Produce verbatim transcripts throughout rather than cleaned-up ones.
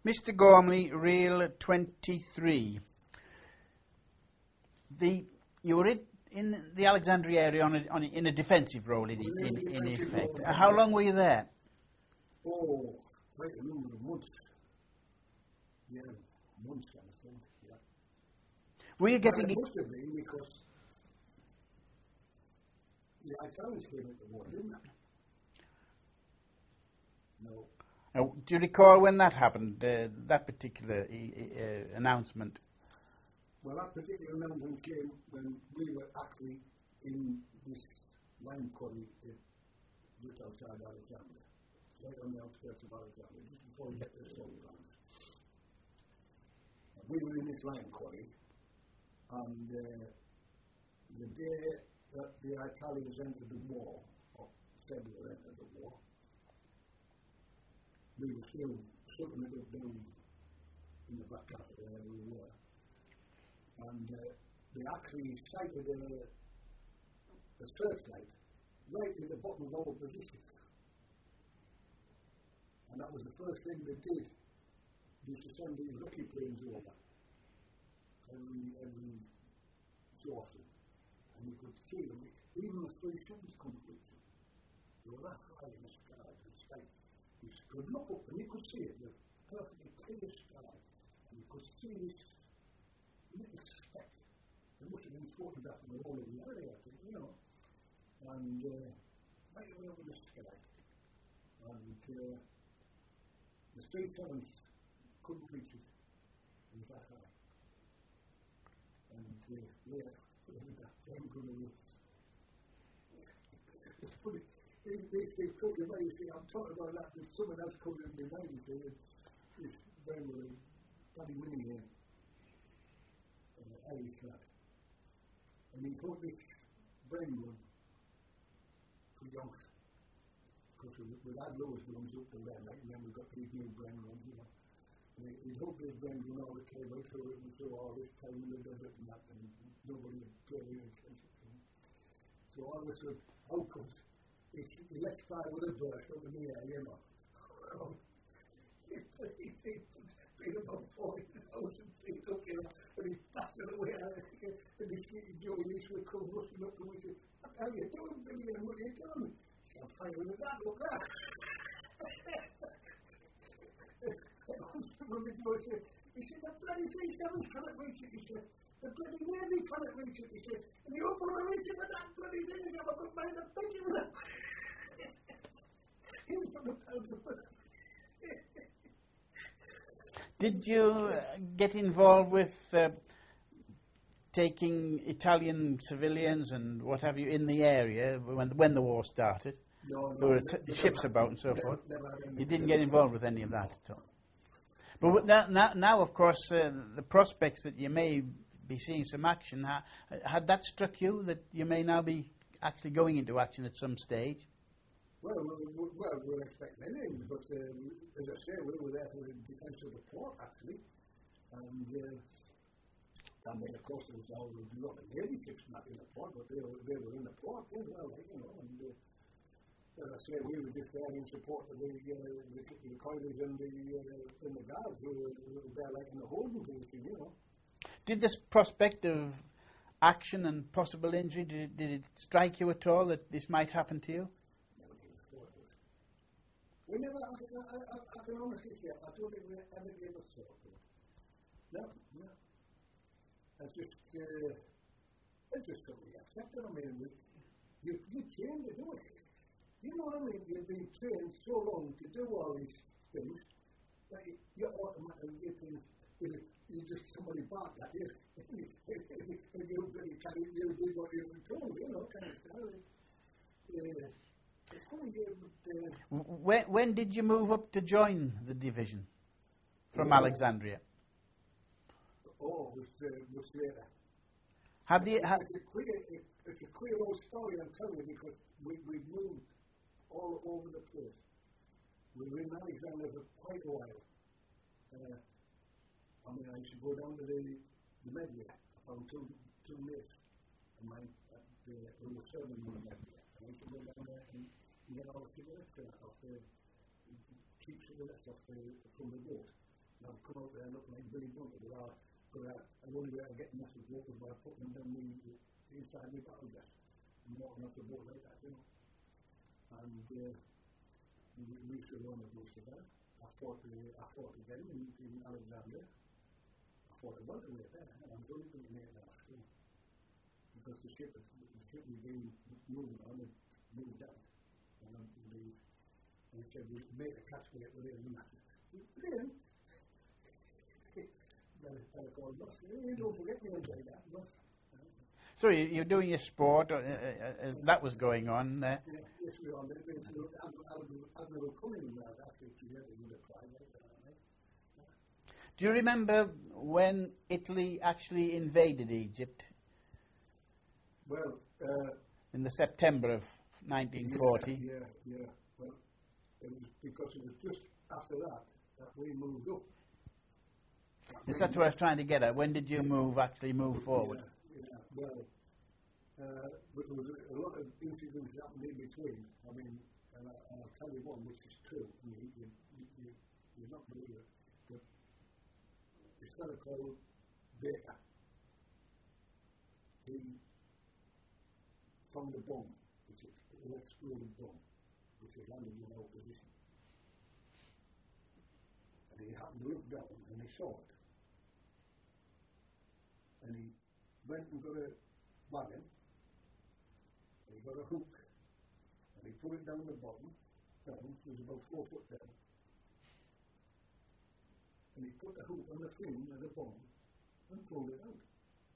Mister Gormley, Reel twenty-three. The you were in, in the Alexandria area on a, on a, in a defensive role, in, in, in, in effect. Uh, how long were you there? Oh, quite a number of months. Yeah, months, I think. Yeah. Were you getting? Well, it must have been because the Italians came into the war, didn't they? No. Uh, do you recall when that happened? Uh, that particular uh, announcement. Well, that particular announcement came when we were actually in this lime quarry just outside Alexandria, right on the outskirts of Alexandria, just before we get to the salt plants. We were in this lime quarry, and uh, the day that the Italians entered the war, or said they were entered the war, we were still sitting it up down in the back half of where we were. And uh, they actually sighted a, a searchlight right in the bottom of all positions. And that was the first thing they did. They used to send these rocky planes over every, every so often. And you could see them, even the three suns couldn't reach them. They were that high in the sky, the sky. You could look up and you could see it, the perfectly clear sky. And you could see this little speck. It must have been photographed in the whole of the area, I think, you know. And uh, right away over the sky. And uh, the three sevens couldn't reach it. It was that high. And uh, yeah, that damn good it was. It's funny. These things talking about, you see, I'm talking about that, but someone else coming in behind you, see, it's very well, Paddy Winnie here. Uh, Irish lad. And he put this brain gun for yonks. Because we, we had those guns up to then, like, and then we got these new brain guns, you know. And he, he'd hope this brain gun all the time, went through it and through all this time in the desert and that, and nobody had paid any attention to him. So all of a sudden, out comes, he, he lets fly with a burst up in the air, you know. He paid about forty thousand feet up, you know, and he blasted away at it. And this Joey Eastwood comes rushing up to him and says, "What are you doing, Billy, and what are you doing?" He said, "I'm firing at that, look there." He said, "The bloody three sevens cannot reach it," he said. "The bloody Navy cannot reach it," he said. "And you don't want to reach it with that bloody thing, you have a good mind to pick it with it." He was from the powder. Did you uh, get involved with uh, taking Italian civilians and what have you in the area when when the war started? No, no. There were never, t- ships about and so never, forth. Never had any, You didn't get involved with any of that at all. But now, now, now of course, uh, the prospects that you may be seeing some action, ha- had that struck you that you may now be actually going into action at some stage? Well, we, we, well, we were expecting anything, but um, as I say, we were there for the defence of the port, actually. And, uh, I mean, of course, there was a lot of Navy ships not in the port, but they were, they were in the port as well, you know. And, uh, as I say, we were just there in support of the, uh, the, the coilers and the, uh, and the guards who were, who were there, like, in the holding position, you know. Did this prospect of action and possible injury, did it, did it strike you at all that this might happen to you? We never, I, I, I, I can honestly say, I don't think we ever gave a thought to it. No, no. It's just, uh, it's just something we accepted. I mean, we, you, you trained to do it. You know what I mean? You've been trained so long to do all these things that you, you automatically get things, you just somebody bark at you, and you, you really can't, you did what you were told, you know, kind of style. Yeah. When, when did you move up to join the division from oh. Alexandria? Oh, it was, uh, was later. Have the, ha- it's, a queer, it, it's a queer old story, I'm telling you, because we, we moved all over the place. We were in Alexandria for quite a while. Uh, I mean, I used to go down to the, the Medway. I found two, two mates of mine at the, who were serving in the Medway. I used to go down there and get all the cigarettes off the cheap cigarettes off the, from the boat. And I'd come out there looking like Billy Bunter, but I, but I, I only way I get muscle growth was by putting them down the, the inside my battle vest and walking off the boat like that, you know. And uh, we, we used to run the boots of that. I fought, uh, I fought again in, in Alexandria. I fought a welterweight there, and I was only going to make it out of school. Because the ship, the ship we'd been moving on had moved out. And um, the, and they said, we'll make a catch weight with it and match it. Brilliant. Better call boss. You don't forget me until that, boss. So you, you're doing your sport, uh, uh, as that was going on. Uh, Yeah, yes, we are. They, they, Admiral Cunningham now, actually, together with the private. do you remember when Italy actually invaded Egypt? Well, uh, in the September of nineteen forty? Yeah, yeah, yeah. Well, it was because it was just after that that we moved up. Yes, that's what I was trying to get at. When did you move, actually move forward? Yeah, yeah. Well, uh, there was a lot of incidents happened in between. I mean, and I, I'll tell you one which is true. I mean, you, you, you, you're not believe it, but this fellow called Baker, he found a bomb, which is an exploded bomb, which had landed in our position. And he happened to look down and he saw it. And he went and got a wagon, and he got a hook, and he put it down the bottom, down, it was about four foot down. And he put the hook on the fin of the bomb and pulled it out.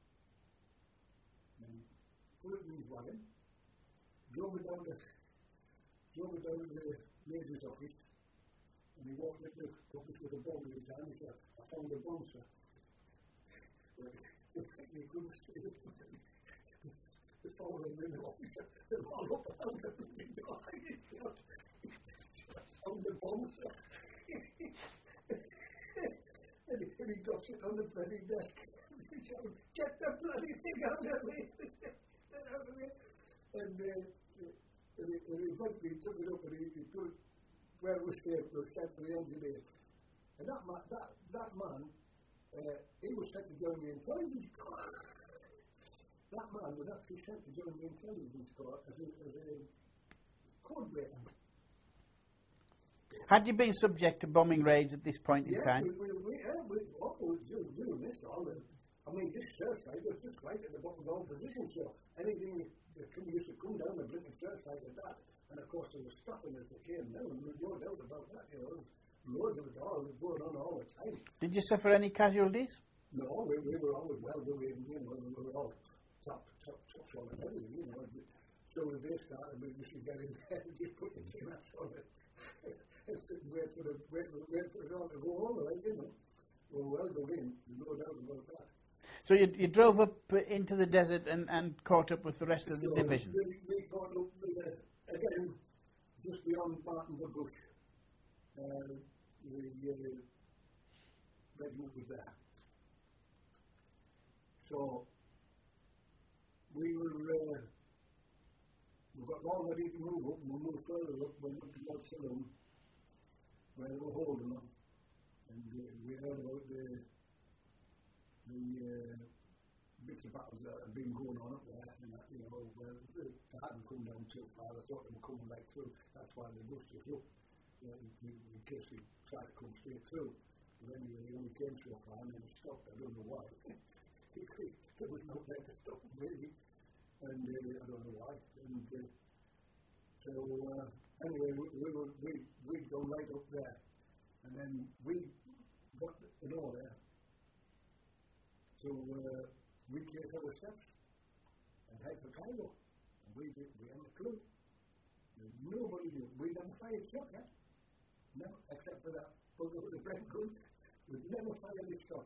And he put it in his wagon, drove it down to, drove it down to the major's office, and he walked into the office with a bomb in his hand. He said, I found a bomb, sir. He couldn't see it. The following in the office, they were all up around the building door. He found the bomb, sir. and, he, and he drops it on the bloody desk. He shouted, get the bloody thing out of me! Get out of me! And, uh, and, he, and he eventually took it up and he, he put it where it was safe, it was sent to the engineer. And that man, that, that man uh, he was sent to join the intelligence corps. That man was actually sent to join the intelligence corps as a, as a code breaker. Had you been subject to bombing raids at this point in yeah, time? We, we, we, yeah, we, oh, we, we were missed all the, I mean, this searchlight was just right at the bottom of our position, so anything that, that come, used to come down the blinking searchlight at that, and of course there was stopping as it came down, and there was no doubt about that, you know, loads of it all was going on all the time. Did you suffer any casualties? No, we, we were always well doing, you know, we were all top, top, top on and everything, you know. So when they started, we used to get in there and just put the T-Max on it. And sit and wait for, the, wait, wait for it all to go over, like, you know. We were well doing, no doubt about that. So you, you drove up uh, into the desert and, and caught up with the rest of the so division? We, we caught up with, uh, again, just beyond Martin the Bush. Uh, the uh, regiment was there. So we were, uh, we got all ready to move up, and we moved further up, we went to Mount Saloon, where they were holding them, and uh, we heard about the, the uh, bits of battles that had been going on up there, and that, you know, well, they hadn't come down too far, I thought they were coming right through, that's why they bushed us up, uh, in, in case they tried to come straight through. But anyway, they only came so far, and then it stopped, I don't know why. There was no way to stop them, really, and uh, I don't know why. And uh, so uh, anyway, we, we were we we'd go right up there, and then we got an order to uh, retrace our steps and head for Cairo. And we did. We had a clue. Nobody knew. We never fired shot yet, never, except for that photo of the Brent gun. We'd never fired a shot.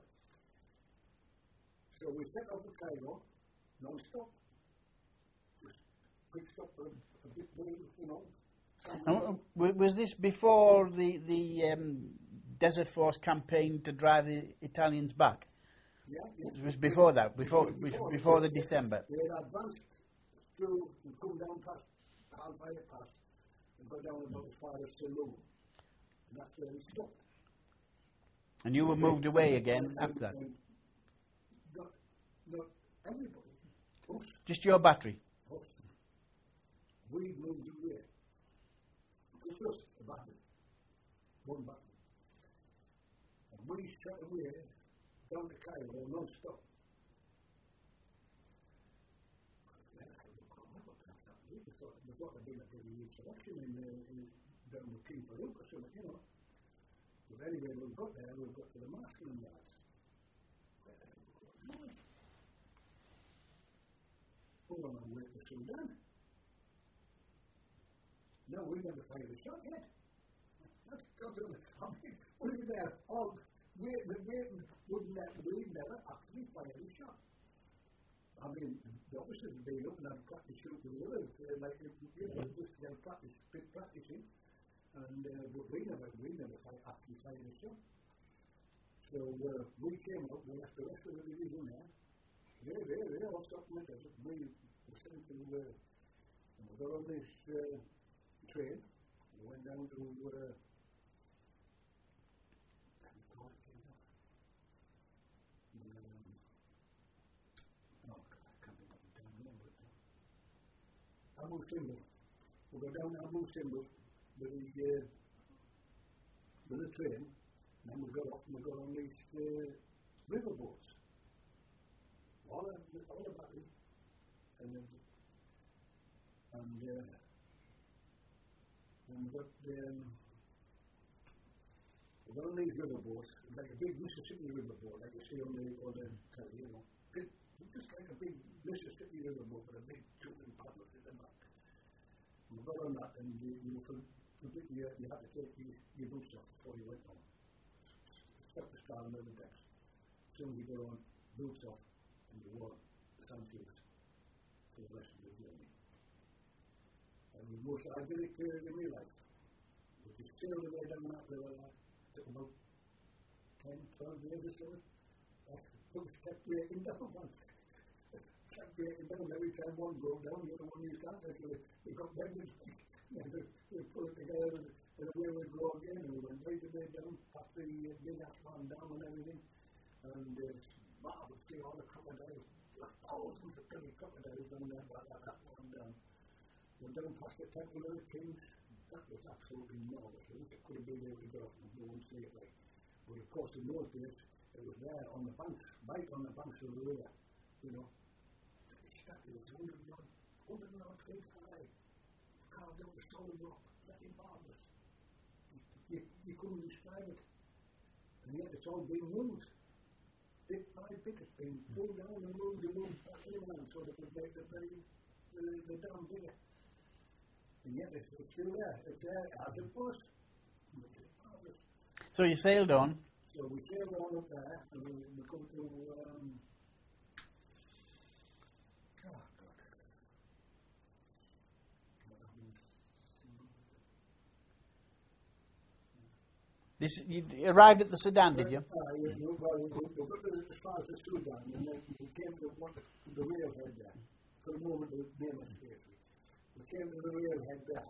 So we set off to Cairo, non-stop. Just quick stop for a, a bit more, you know. And w- was this before the, the um, Desert Force campaign to drive the Italians back? Yeah, yeah. It was before that, before before, before, before the they, December. They had advanced through and come down past Halfire Pass and go down about as far as Saloon. And that's where we stopped. And you were moved away again And- after that? and not, not everybody. Us, Just your battery? us. We moved away. Just us, a battery. One battery. And we shot away down to Cairo non-stop. Well, I don't know what that's happening. We thought, we thought there'd been a pretty huge selection in, uh, in down with King Farouk or something, you know. But anyway, we got there, we got to the marshalling yards. We're on our way to Sudan. No, we never fired a shot yet. That's God, I mean, we were there all waiting and waiting. Wouldn't that, we never actually fired a shot. I mean, the officers would be up and I'd practice shoot with the others, uh, like, you know, just to practice, bit practicing. And, uh, but we never, we never fired, actually fired a shot. So, uh, we came up, we left the rest of the division there. They, they, they all stopped with us. We were sent to, uh, we got on this uh, train. We went down to, uh, um, oh God, I can't remember the town name right now. Abu Simbel. We got down to Abu Simbel with the, uh, with the train. And then we got off and we got on these uh, river boats. All, all about it. And, and, uh, and we got, um, we got on these river boats, like a big Mississippi river boat, like you see on the, on the telly, you know. Big, just like a big Mississippi river boat with a big tubing paddle in the back. And we got on that, and you, you, for, for bit, you, you had to take your, your boots off before you went on. Stop the start on the decks. As soon as you got on, boots off, and you wore the sand shoes for the rest of the journey. And the most idyllic period in my life was to sail the way down that river. It took about ten, twelve years or so. I kept breaking down one. Kept breaking down every time one broke down, the other one used to happen. So they got bended. They put it together and, and away we'd go again. And we went right the way down, past the uh, big Ashman Dam and everything. And uh, wow, I would see all the crocodiles. There were thousands of tiny crocodiles down there by that Ashman Dam. Went down past the Temple of the Kings. That was absolutely marvellous. I wish I could have been able to get off and go and see it like. But of course, in those days, it was there on the banks, right on the banks of the river, you know. The statue was one hundred and odd feet high, carved out of solid rock, very marvellous. You, you, you couldn't describe it. And yet it's all been moved. Bit by bit, it's been pulled down and moved and moved back inland so they could make the, the, the, the dam bigger. And yet it's, it's still there. It's there as it was. It's marvellous. So you sailed on? So we sailed on up there and we, we come to, um, oh God. This, you arrived at the Sudan, did you? Uh, we, we, well, we, we got to, as far as the Sudan and then we came to one, the railhead there. For the moment, the name escapes me. We came to the railhead there.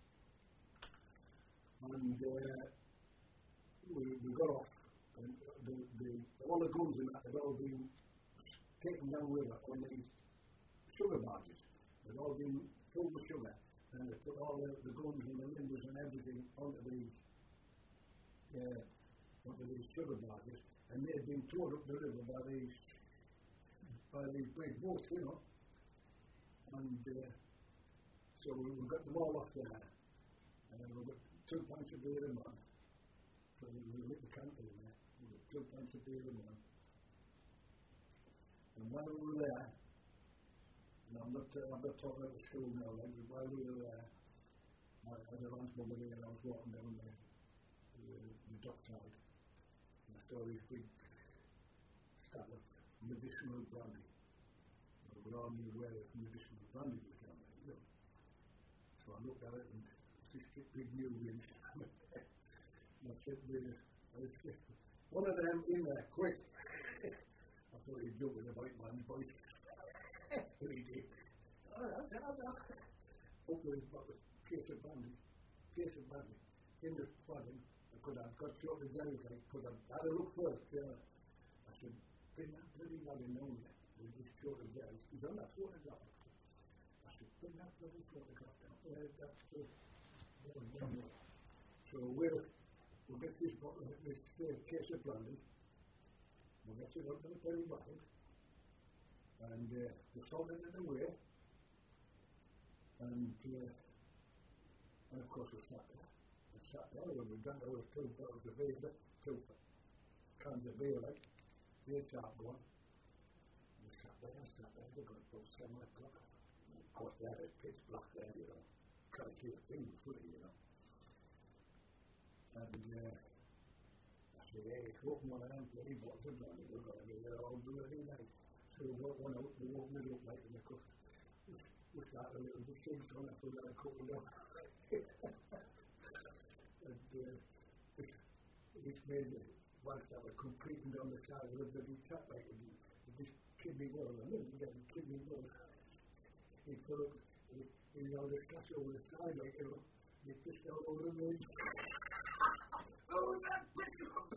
And uh, we, we got off. And the, the, all the guns in that had all been taken down river on these sugar barges. They'd all been filled with sugar. And they put all the, the guns and the limbers and everything onto these, uh, onto these sugar barges. And they'd been towed up the river by these, by these big boats, you know. And uh, so we, we got them all off there. And we got two pints of beer a month. So we lit the canteen there. We got two pints of beer a month. And while we were there, and I'm not, uh, I'm not talking about the school now, like, but while we were there, I had a lunch over there and I was walking down the, the, the dock side. And I saw this big stack of medicinal brandy. We all knew where medicinal brandy was down there, you know. So I looked at it and this big new wind. And I said, uh, I said, one of them in there, quick. I thought he'd jump with the white man's voice. And he did. All right, all right. Up with his bottle, case of brandy, case of brandy, in the wagon, because I'd got short of jails, because I'd had a look first. Yeah. I said, bring that bloody lad in on there. With this short of jails. He's on that photograph. I said, bring that bloody photograph down. Yeah, that's good. Yeah, so we'll, we'll get this bottle, this uh, case of brandy. We'll get it up to the penny bottle. And uh, we'll sort it away. And, uh, and of course we sat there. We sat there when we drank over two bottles of beer, two cans of beer, like, the eight sharp one. We sat there and sat there, we got about seven o'clock. Of course there it's pitch black there, you know. Can't see a thing fully, you know. And uh, I said, hey, open one of them bloody bottles of brandy, we're going to be here all bloody night. So we got one out, we opened it up like in the cook. We started a little bit sing song after we had a couple of and uh, this, this made it, whilst I was completing down the side of the bloody tap, like it, it just kidney roll, I didn't get the kidney roll. He put up, he, you know, the slash over the side, like, you know, he pissed all over the maze. Oh, that pissed up!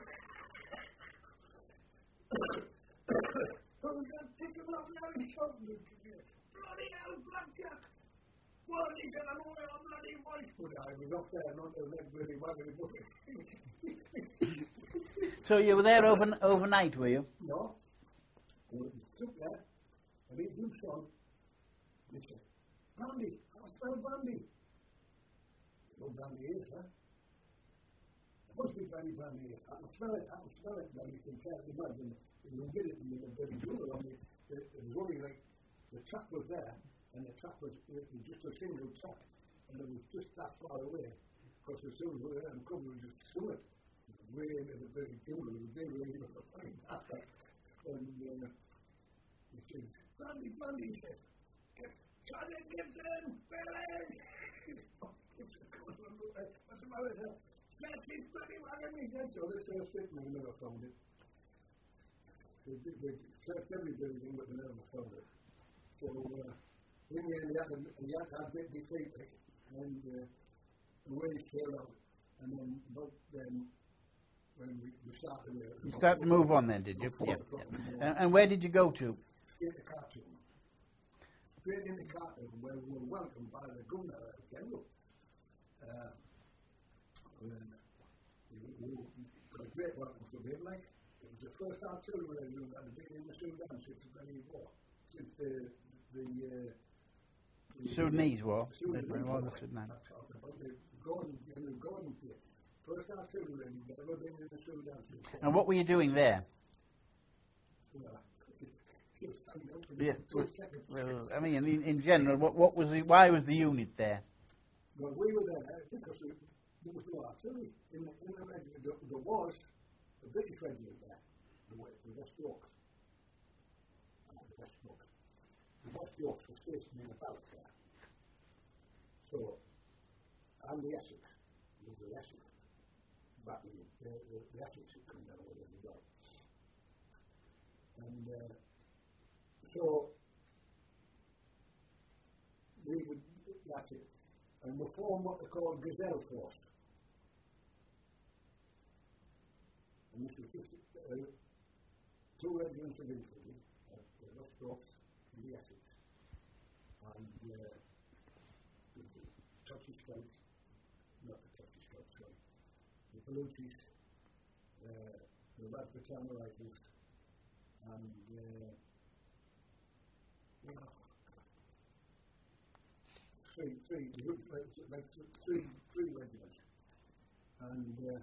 Oh, that pissed up, bloody something! Bloody hell, Blackjack! Well, he said, I'm all a bloody voice, but I was up there, not the leg bloody wagging the bucket. So you were there over, overnight, were you? No. We took there, and he do some. He said, brandy, I smell brandy. No brandy is, huh? There must be brandy, brandy is. I can smell it, I can smell it, but you can tell, imagine, if you get it in the bloody door on me, it, it was only like, the trap was there, and the trap was, it was just a single trap, and it was just that far away, because as soon as we were there, and come, we just threw it, way into the bloody jungle, and they were able to find that. And uh, he says, brandy, brandy, he said, Charlie Gibson, Billy! What's the matter, sir? Says he's bloody wagging me, said, so they said, stick, and we never found it. They, they, they searched every building, but they never found it. So, uh, in the end, he had, a, he had to have bit defeated, and uh, the way he sailed out, and then, but then, when we, we started there. You started to move on then, did you? Yeah. yeah. And, and where did you go to? Straight to Khartoum. Straight into Khartoum, where we were welcomed by the governor, uh, General. Uh, we, we, we got a great welcome from him, like. It was the first artillery unit that had been in the Sudan since the bloody war. Since the, the, uh, the Sudanese war. Sudanese the war. The Sudan. The Gordon, the Gordon here. First artillery unit that ever been in the Sudan since. And what were you doing there? Well, yeah. Well, I mean, in, in general, what, what was the, why was the unit there? Well, we were there because there was no artillery. In the, in the regiment, there, there was the British regiment there, the, the West Yorks. Uh, the West Yorks. The West Yorks were stationed in the barrack there. So, and the Essex, there was the Essex. But the, the, the, the Essex had come down with it as well. And uh, so, we would, that's it. And we formed what they called Gazelle Force. And this was just uh, two regiments of infantry, uh, the West Yorks and the Essex. And uh, the, the Tutsi Scouts, not the Tutsi Scouts, sorry, the Baluchis, uh, the Rajputana Rifles, and uh, well, three, three, like, like three, three regiments. And uh,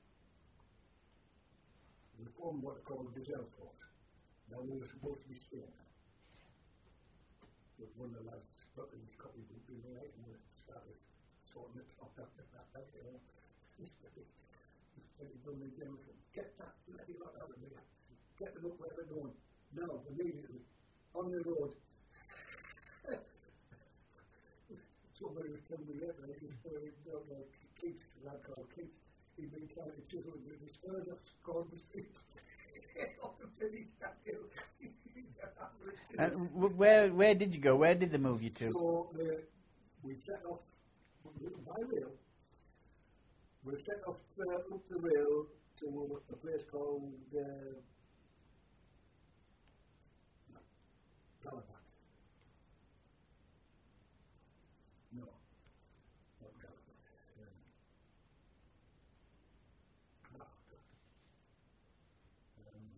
we formed what they called Gazelle Force. Now we were supposed to be staying there. But one of the lads spotted his copy book in the night and we started sorting it out after that, you know. This bloody, this bloody bloody general said, get that bloody lot out of here. Get them up where they're going. Now, immediately, on the road. Somebody was telling me later, he was going to go Keats, a lad called Keats. He'd been trying to chisel it with his spurs off Gordon Street. Off the bloody statue. And w- where where did you go? Where did they move you to? So uh, we set off by rail. We set off uh, up the rail to a place called uh, Galabat. No, not Galabat. Um, um,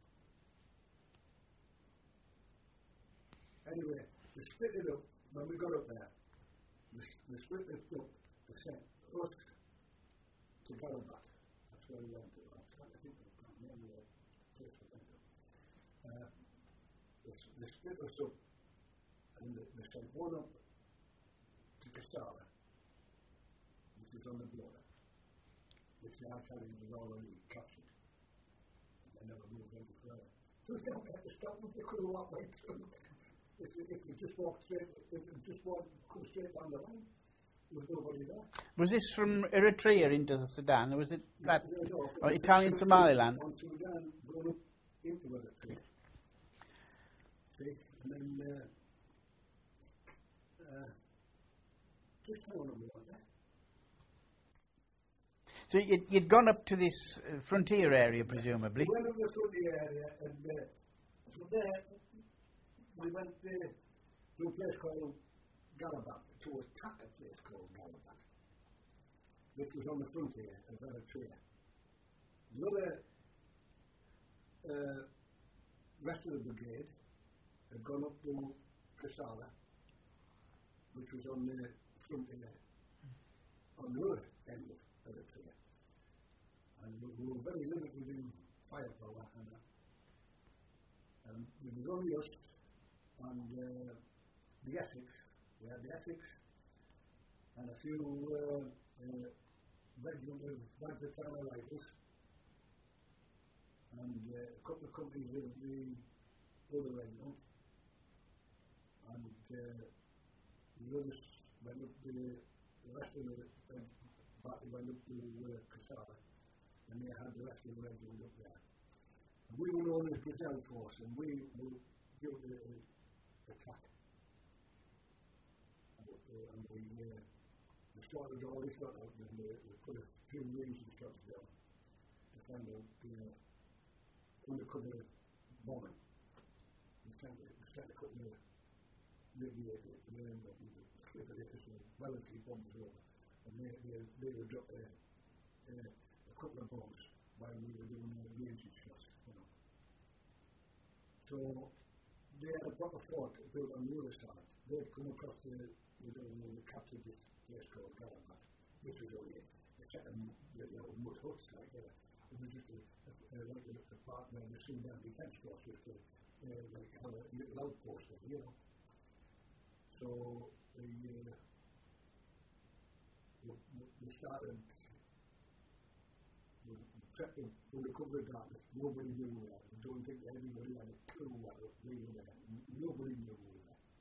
anyway, they split it up when we got up there. They, they split it up. They sent us to Galabat. That's where we went to. I'm trying to think of the name of the place we went to. Uh, they, they split us up and they, they sent one up to Kassala, which is on the border, which the Italians had already captured. And they never moved any further. So they don't have to stop them. They could have walked right through. If they, if they just walked straight, if they just walked, come straight down the line, there was nobody there. Was this from Eritrea into the Sudan, or was it that, No, no, or Italian Somaliland? On Sudan, going up into Eritrea. See, and then uh, uh, just hang on a minute there. So you'd, you'd gone up to this uh, frontier area, presumably. We went up the frontier area, and uh, from there we went uh, to a place called Galabat, to attack a place called Galabat, which was on the frontier of Eritrea. The other uh, rest of the brigade had gone up to Kassala, which was on the frontier, on the other end of Eritrea. And we, we were very limited in firepower and that. And it was only us and uh, the Essex. We had the Essex and a few uh, uh, regiment of Bagbatana rifles and uh, a couple of companies of the other regiment, and uh, the others went up to the, the rest of the uh, party went up to uh, Kassala, and they had the rest of the regiment up there. And we were known as Gazelle Force, and we were given the uh, attack. Uh, and we, uh, we started all this lot out, and uh, we put a few ranging shots down to find out uh, undercover bombing. We sent, we sent a couple of radiators, relatively bombers over, and they, they, they would drop a, a, a couple of bombs while we were doing the ranging shots, you know. So they had a proper fort built on the other side. They'd come across the You know, they captured this place called Galabat, which was only a, a second, you know, mud huts, like, uh, it was just a, a, a, like a, a part where the Sudan Defence Force used to, uh, like, have a little outpost there, you know. So, we, uh, we, we started, we crept under cover of darkness. Nobody knew we were there. I don't think anybody had a clue what we were there. Nobody knew we were there.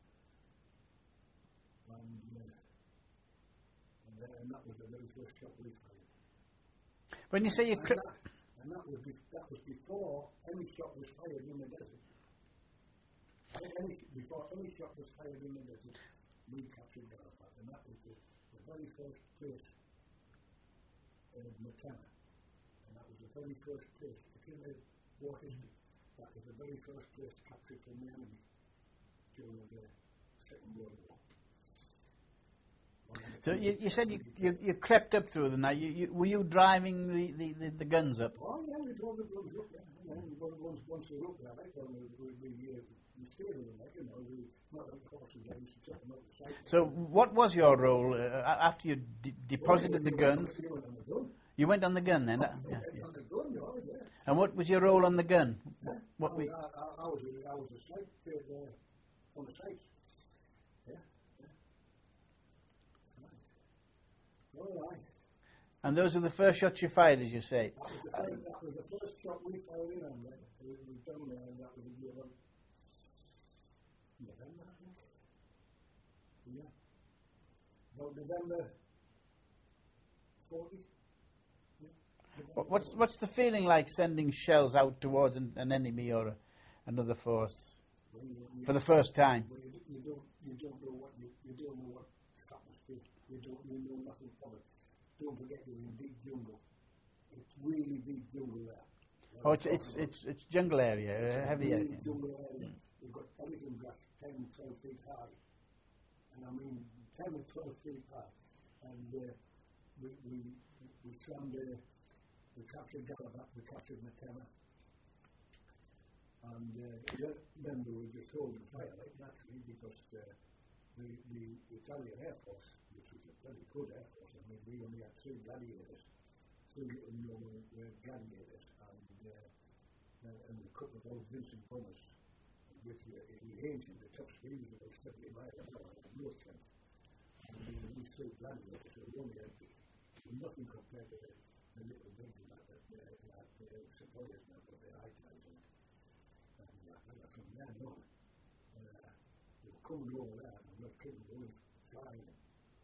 And, uh, and, uh, and that was the very first shot we fired. When you say you... And, Cri- that, and that, was be, that was before any shot was fired in the desert. Any, before any shot was fired in the desert, we captured Galabat, and that is the, the very first place in Matana. And that was the very first place. It's in the war history. That is the very first place captured from the enemy during the Second World War. So you, you said you, you you crept up through the night. You, you, were you driving the, the, the, the guns up? Oh yeah, we drove the guns up there. And then once, once we were up there, like, well, we, we, we, uh, we stayed with them, like, you know, we, not like the horses, I used to check them out the site. So what was your role uh, after you de- deposited well, the guns? You went on the gun. You went on the gun then? Oh, That, yeah, yeah. On the gun, oh, yeah. And what was your role on the gun? Yeah. What I, we? I, I, was a, I was a site uh, on the site. Yeah. yeah. All right. And those were the first shots you fired, as you say. That was the first, that was the first shot we fired in on there. We were down there, and that was a year on November, I think. Yeah. About November forty. Yeah. What, what's what's the feeling like sending shells out towards an, an enemy or a, another force Well, you, you, for the first time? well, you, you don't you don't know what you, you don't know what happens to you. You don't you know nothing of it. don't forget you're in deep jungle. It's really deep jungle there. Oh, it's it's, it's it's jungle area, uh, heavy really area. jungle area. You've got elephant grass ten, twelve feet high. And I mean ten or twelve feet high. And uh, we, we, we slammed, uh, we captured Galabat, we captured Matema. And uh, then we were just holding fire, like, naturally, because uh, the, the Italian Air Force, which was a very good Air Force, I mean, we only had three gladiators, three little normal uh, gladiators, and, uh, and a couple of old Vincent bombers, which were in ancient, the top speed was about seventy miles an hour, and no chance. And uh, these three gladiators were only had nothing compared to the, the little building that they had uh, suppliers now, but the high times. And uh, from then on, uh, they were coming over there, and not coming going flying and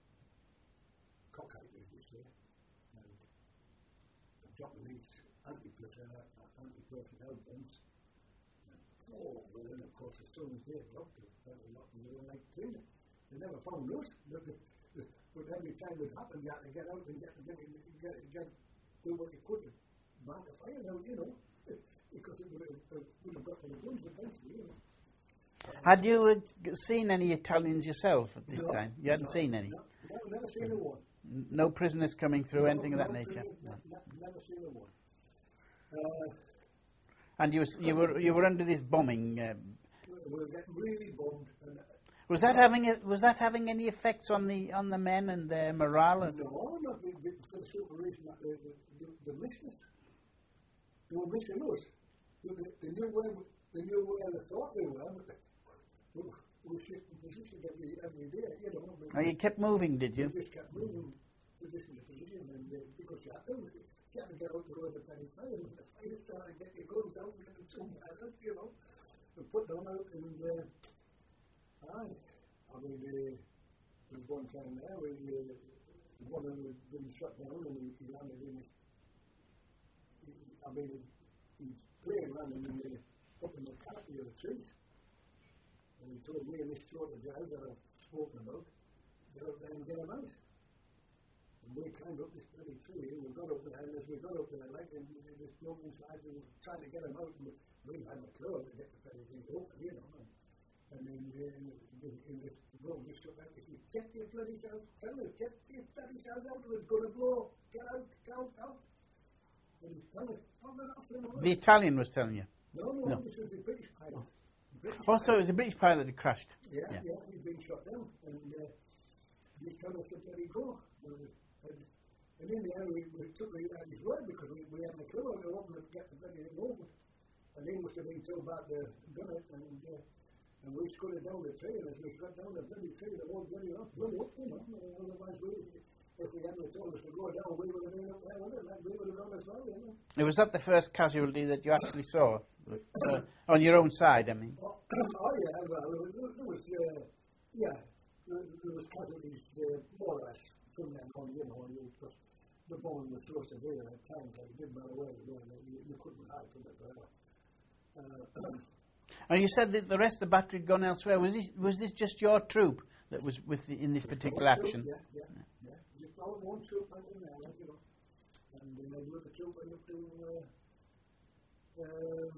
cockeyed, as we say, and dropping these anti-personnel anti-personnel bombs. And, oh, well then of course as soon as they dropped it, they were like tin. They never found us, but, the, the, but every time it happened, you had to get out and get, get, get, get do what you could to mount the fire out, you know. Because it would have, uh, would have got to the guns eventually, you know. Had you uh, seen any Italians yourself at this no, time? You hadn't no, seen any? No, no, never seen a one. No prisoners coming through, no, anything no, of that nature? No, no, never seen a one. Uh, and you, was, you were you were under this bombing. Uh, we were getting really bombed. And, uh, was that having a, was that having any effects on the on the men and their morale? No, not for the simple reason that they, they, they missed us. They were missing us. They, they knew where they knew where they thought they were, but they, we, we were shifting positions every every day. You know. We, oh, you kept moving, did you? We just kept moving position to position, and uh, because you had to, you had to get out the road at any time. When the fire started, get your guns out, get them two miles, you know, and put them out. And uh, aye, I mean, uh, there was one time there when uh, one of them had been shot down, and he, he landed in his. He, I mean. He, He's playing landing in the, up in the canopy of the trees. And he told me and this two other guys that I've spoken about, get up there and get him out. And we climbed up this bloody tree and we got up there, and as we got up there, like, and this bloke inside and trying to get him out, and we had my club to get the bloody thing open, you know. And, and then uh, in this bloke just looked out, if you get your bloody self, tell us, get your bloody self out, it's going to blow, get out, get out, out. The Italian was telling you? No, no, no. This was the British pilot. British oh, so it was a British pilot that crashed? Yeah, yeah, yeah, he'd been shot down, and uh, he told us to let him go. And, and in the end, we, we took it at his word, because we, we hadn't a clue how to open it, get the bloody thing open. And he must have been told about the gun it, and, uh, and we scudded down the tree, and as we got down the bloody tree, the whole bloody up, run up, you know, otherwise we... If we hadn't told us to go down, we would have been up there with it, and we would have gone as well, you know. Was that the first casualty that you actually saw? uh, on your own side, I mean? Oh, oh yeah, well, there, there was, uh, yeah, there, there was casualties, uh, more or less, from then on, you know, you, because the bombing was so severe at times that it didn't matter where you were, you, you couldn't hide from it forever. Uh, and you said that the rest of the battery had gone elsewhere. Was this, was this just your troop that was with the, in this particular action? Yeah, yeah, yeah. yeah. Just all one troop went in there, you know, and uh, the other troop went up to uh, um,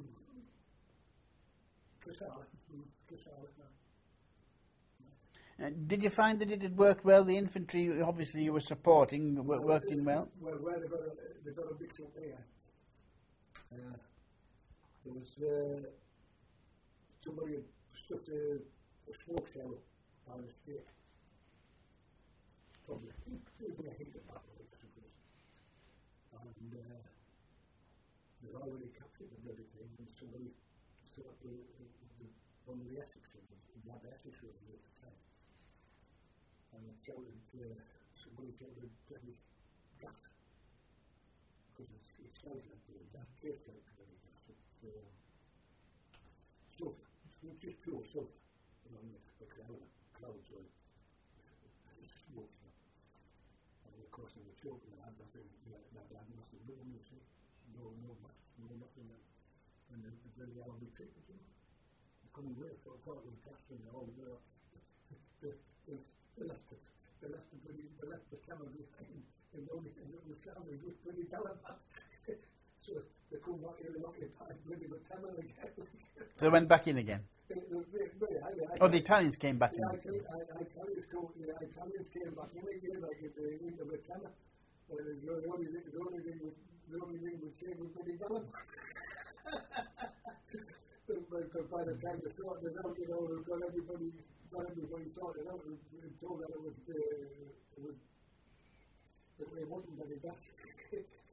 Casala, Casala now. Uh, did you find that it had worked well? The infantry, obviously, you were supporting, w- well, worked in well? Well, where they got a, they got a big troop there. Uh, there was uh, somebody had stuffed a, a smoke cell on the stake. Probably. It was a heat about it, I suppose. And uh, they've already captured the bloody thing, and somebody sort of the, the, the, one of the Essexes, the bad Essexes at the time. And it shouted, uh, somebody shouted bloody gas. Because it's, it smells like bloody gas, tastes like bloody gas. It's uh, sulphur. It's just pure sulphur. You know, the cloud, clouds are smoke. And of course, in the children, they had nothing, they had, they had nothing with them, you see. No, no masks, no nothing. And the, the bloody army took it, you know. They couldn't wait for it, thought it was gas, and all the, they, they, they left it. they left the bloody, they left the camera behind, and the only thing that was sounding was bloody telepath. So they come back in and occupied bloody the camera again. So they went back in again. They- they- they- they- I- I- Oh, the Italians came back The in. Italians, I, Italians, go, the Italians came back in again, like at the end of the camera. Uh, the, the only thing, the only thing, was, the only thing was saved was bloody Gallop. But by the time they sorted it out, you know, we got everybody, got everybody sorted out, and, and told that it was, uh, it was, that it wasn't any gas.